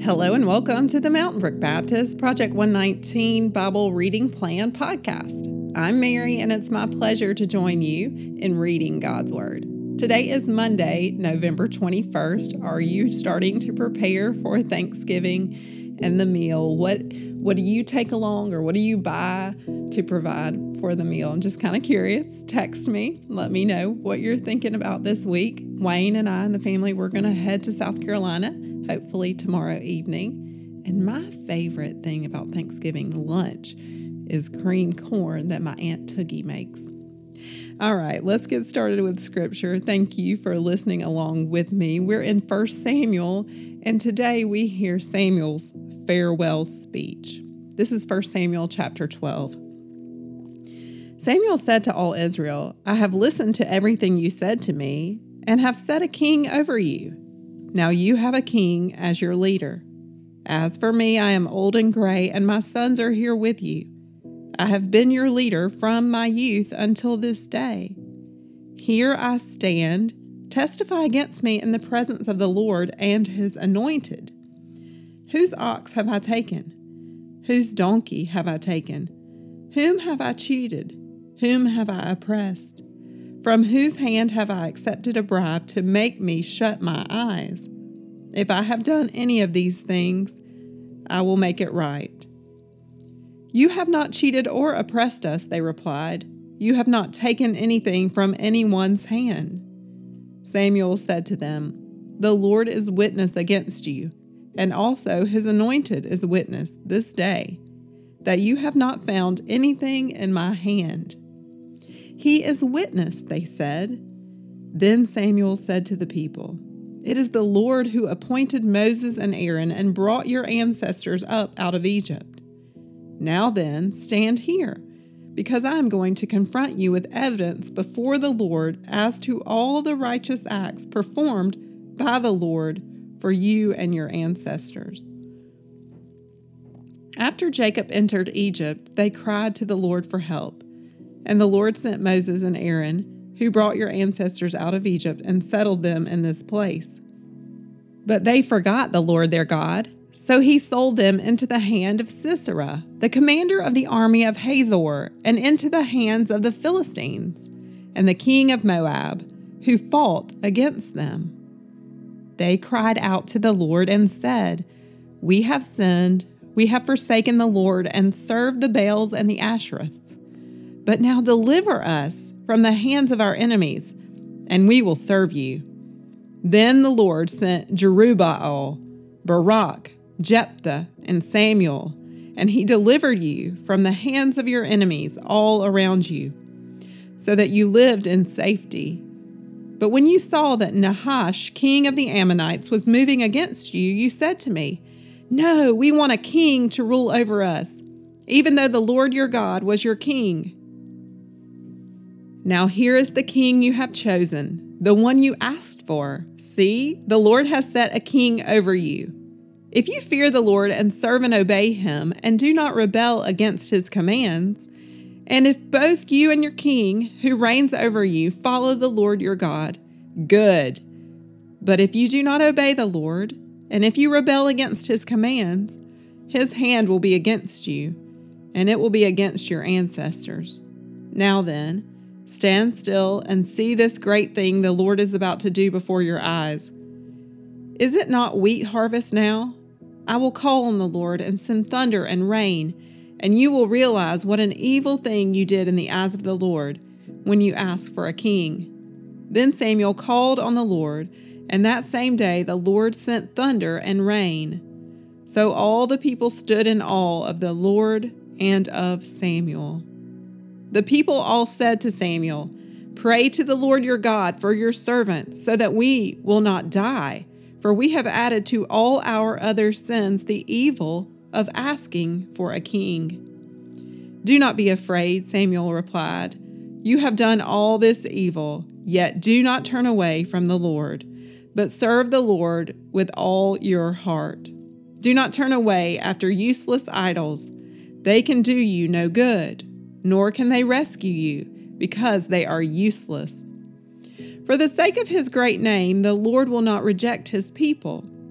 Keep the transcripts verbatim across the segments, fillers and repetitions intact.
Hello and welcome to the Mountain Brook Baptist Project one nineteen Bible Reading Plan podcast. I'm Mary, and it's my pleasure to join you in reading God's Word. Today is Monday, November twenty-first. Are you starting to prepare for Thanksgiving and the meal? What what do you take along, or what do you buy to provide for the meal? I'm just kind of curious. Text me. Let me know what you're thinking about this week. Wayne and I and the family, we're going to head to South Carolina, hopefully tomorrow evening. And my favorite thing about Thanksgiving lunch is creamed corn that my Aunt Toogie makes. All right, let's get started with Scripture. Thank you for listening along with me. We're in First Samuel, and today we hear Samuel's farewell speech. This is First Samuel chapter twelve. Samuel said to all Israel, "I have listened to everything you said to me, and have set a king over you. Now you have a king as your leader. As for me, I am old and gray, and my sons are here with you. I have been your leader from my youth until this day. Here I stand, testify against me in the presence of the Lord and his anointed. Whose ox have I taken? Whose donkey have I taken? Whom have I cheated? Whom have I oppressed? From whose hand have I accepted a bribe to make me shut my eyes? If I have done any of these things, I will make it right." "You have not cheated or oppressed us," they replied. "You have not taken anything from anyone's hand." Samuel said to them, "The Lord is witness against you, and also his anointed is witness this day, that you have not found anything in my hand." "He is witness," they said. Then Samuel said to the people, "It is the Lord who appointed Moses and Aaron and brought your ancestors up out of Egypt. Now then, stand here, because I am going to confront you with evidence before the Lord as to all the righteous acts performed by the Lord for you and your ancestors." After Jacob entered Egypt, they cried to the Lord for help. And the Lord sent Moses and Aaron, who brought your ancestors out of Egypt and settled them in this place. But they forgot the Lord their God, so he sold them into the hand of Sisera, the commander of the army of Hazor, and into the hands of the Philistines, and the king of Moab, who fought against them. They cried out to the Lord and said, "We have sinned, we have forsaken the Lord and served the Baals and the Ashereths. But now deliver us from the hands of our enemies, and we will serve you." Then the Lord sent Jerubbaal, Barak, Jephthah, and Samuel, and he delivered you from the hands of your enemies all around you, so that you lived in safety. But when you saw that Nahash, king of the Ammonites, was moving against you, you said to me, "No, we want a king to rule over us, even though the Lord your God was your king. Now here is the king you have chosen, the one you asked for. See, the Lord has set a king over you. If you fear the Lord and serve and obey him, and do not rebel against his commands, and if both you and your king, who reigns over you, follow the Lord your God, good. But if you do not obey the Lord, and if you rebel against his commands, his hand will be against you, and it will be against your ancestors. Now then, stand still and see this great thing the Lord is about to do before your eyes. Is it not wheat harvest now? I will call on the Lord and send thunder and rain, and you will realize what an evil thing you did in the eyes of the Lord when you asked for a king." Then Samuel called on the Lord, and that same day the Lord sent thunder and rain. So all the people stood in awe of the Lord and of Samuel. The people all said to Samuel, "Pray to the Lord your God for your servants, so that we will not die, for we have added to all our other sins the evil of asking for a king." "Do not be afraid," Samuel replied. "You have done all this evil, yet do not turn away from the Lord, but serve the Lord with all your heart. Do not turn away after useless idols. They can do you no good, nor can they rescue you, because they are useless. For the sake of his great name, the Lord will not reject his people,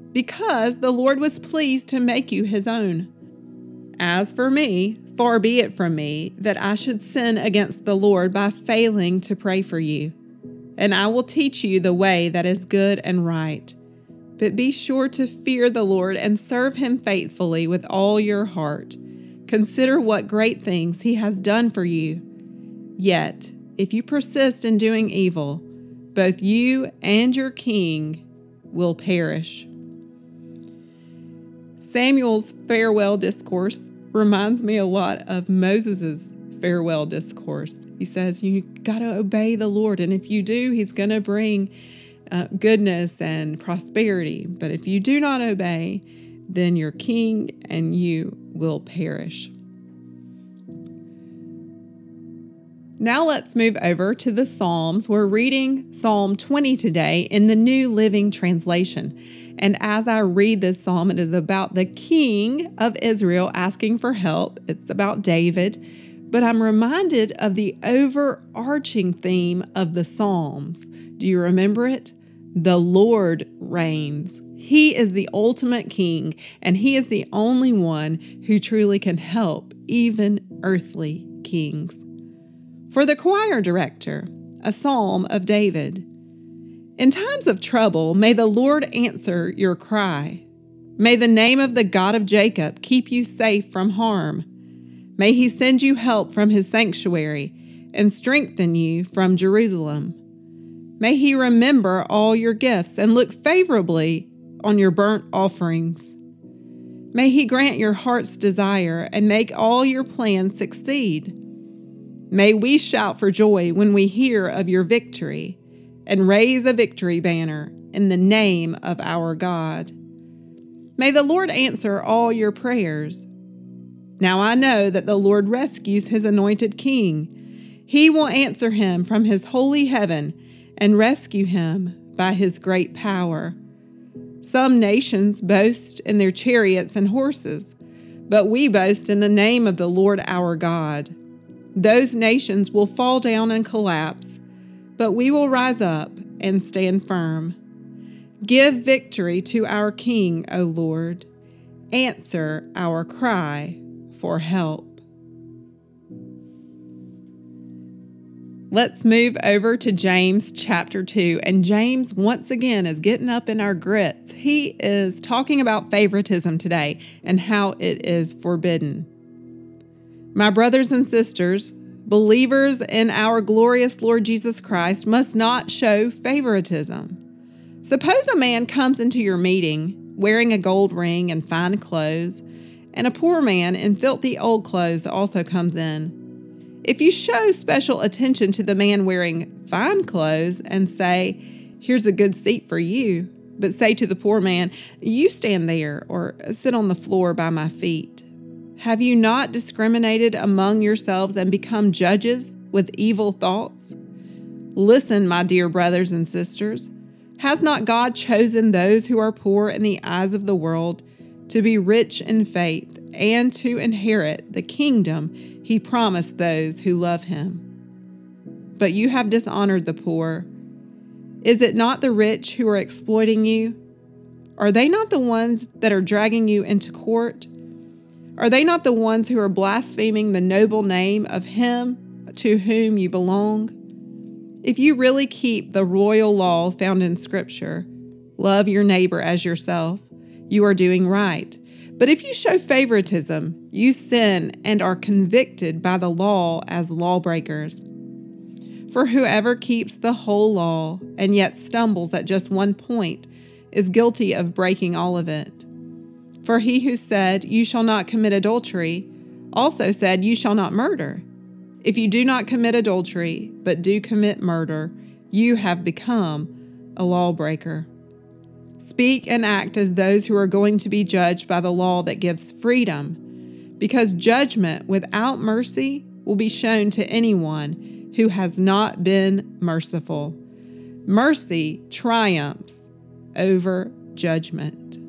because the Lord was pleased to make you his own. As for me, far be it from me that I should sin against the Lord by failing to pray for you. And I will teach you the way that is good and right. But be sure to fear the Lord and serve him faithfully with all your heart. Consider what great things he has done for you. Yet, if you persist in doing evil, both you and your king will perish. Samuel's farewell discourse reminds me a lot of Moses' farewell discourse. He says, you got to obey the Lord, and if you do, he's going to bring uh, goodness and prosperity. But if you do not obey, then your king and you will perish. Now let's move over to the Psalms. We're reading Psalm twenty today in the New Living Translation. And as I read this psalm, it is about the king of Israel asking for help. It's about David. But I'm reminded of the overarching theme of the Psalms. Do you remember it? The Lord reigns. He is the ultimate king, and he is the only one who truly can help even earthly kings. For the choir director, a psalm of David. In times of trouble, may the Lord answer your cry. May the name of the God of Jacob keep you safe from harm. May he send you help from his sanctuary and strengthen you from Jerusalem. May he remember all your gifts and look favorably on your burnt offerings. May he grant your heart's desire and make all your plans succeed. May we shout for joy when we hear of your victory and raise a victory banner in the name of our God. May the Lord answer all your prayers. Now I know that the Lord rescues his anointed king. He will answer him from his holy heaven and rescue him by his great power. Some nations boast in their chariots and horses, but we boast in the name of the Lord our God. Those nations will fall down and collapse, but we will rise up and stand firm. Give victory to our King, O Lord. Answer our cry for help. Let's move over to James chapter two. And James, once again, is getting up in our grits. He is talking about favoritism today and how it is forbidden. My brothers and sisters, believers in our glorious Lord Jesus Christ must not show favoritism. Suppose a man comes into your meeting wearing a gold ring and fine clothes, and a poor man in filthy old clothes also comes in. If you show special attention to the man wearing fine clothes and say, "Here's a good seat for you," but say to the poor man, "You stand there," or "Sit on the floor by my feet," have you not discriminated among yourselves and become judges with evil thoughts? Listen, my dear brothers and sisters. Has not God chosen those who are poor in the eyes of the world to be rich in faith and to inherit the kingdom he promised those who love him? But you have dishonored the poor. Is it not the rich who are exploiting you? Are they not the ones that are dragging you into court? Are they not the ones who are blaspheming the noble name of him to whom you belong? If you really keep the royal law found in Scripture, love your neighbor as yourself, you are doing right. But if you show favoritism, you sin and are convicted by the law as lawbreakers. For whoever keeps the whole law and yet stumbles at just one point is guilty of breaking all of it. For he who said, "You shall not commit adultery," also said, "You shall not murder." If you do not commit adultery, but do commit murder, you have become a lawbreaker. Speak and act as those who are going to be judged by the law that gives freedom, because judgment without mercy will be shown to anyone who has not been merciful. Mercy triumphs over judgment.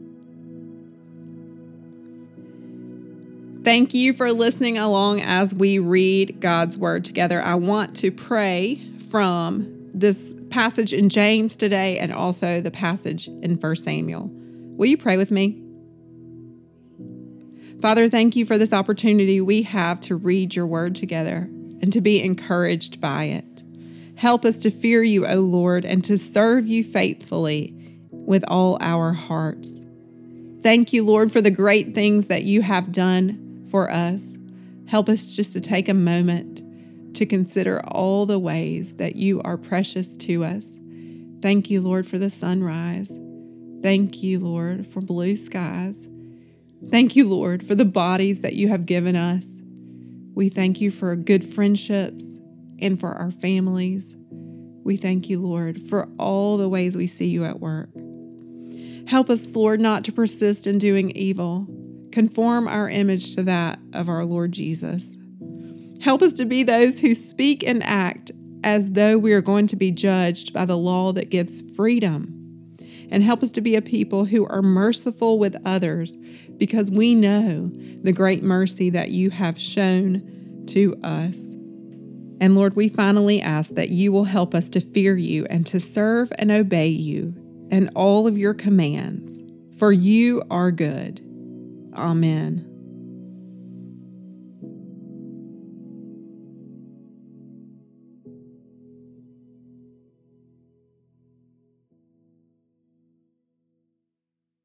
Thank you for listening along as we read God's Word together. I want to pray from this passage in James today and also the passage in First Samuel. Will you pray with me? Father, thank you for this opportunity we have to read your word together and to be encouraged by it. Help us to fear you, O Lord, and to serve you faithfully with all our hearts. Thank you, Lord, for the great things that you have done for us. Help us just to take a moment to consider all the ways that you are precious to us. Thank you, Lord, for the sunrise. Thank you, Lord, for blue skies. Thank you, Lord, for the bodies that you have given us. We thank you for good friendships and for our families. We thank you, Lord, for all the ways we see you at work. Help us, Lord, not to persist in doing evil. Conform our image to that of our Lord Jesus. Help us to be those who speak and act as though we are going to be judged by the law that gives freedom. And help us to be a people who are merciful with others because we know the great mercy that you have shown to us. And Lord, we finally ask that you will help us to fear you and to serve and obey you and all of your commands, for you are good. Amen.